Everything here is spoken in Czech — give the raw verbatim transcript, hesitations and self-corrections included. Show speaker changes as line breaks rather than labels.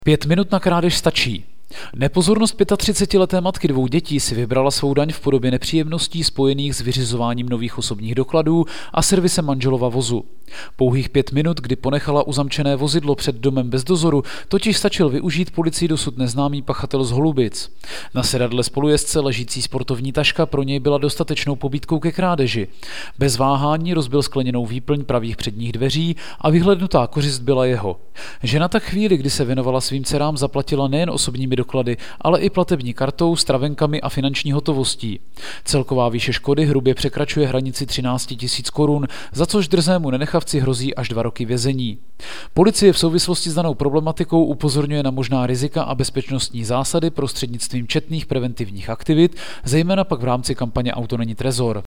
Pět minut na krádež stačí. Nepozornost třicetileté matky dvou dětí si vybrala svou daň v podobě nepříjemností spojených s vyřizováním nových osobních dokladů a servisem manželova vozu. Pouhých pět minut, kdy ponechala uzamčené vozidlo před domem bez dozoru, totiž stačil využít policii dosud neznámý pachatel z Holubic. Na sedadle spolujezdce ležící sportovní taška pro něj byla dostatečnou pobídkou ke krádeži. Bez váhání rozbil skleněnou výplň pravých předních dveří a vyhlednutá kořist byla jeho. Žena tak chvíli, kdy se věnovala svým dcerám, zaplatila nejen osobními doklady, ale i platební kartou, stravenkami a finanční hotovostí. Celková výše škody hrubě překračuje hranici třináct tisíc korun, za což drzému nenechavci hrozí až dva roky vězení. Policie v souvislosti s danou problematikou upozorňuje na možná rizika a bezpečnostní zásady prostřednictvím četných preventivních aktivit, zejména pak v rámci kampaně Auto není trezor.